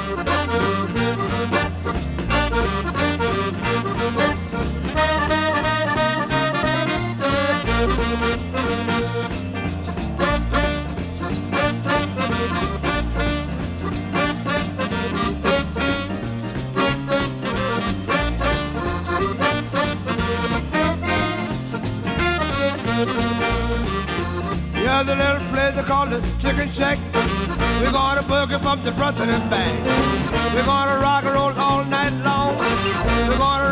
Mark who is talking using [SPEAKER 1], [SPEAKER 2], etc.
[SPEAKER 1] Yeah, the little place they call the Chicken Shack. We're gonna boogie from the front to the back. We're gonna rock and roll all night long. We're gonna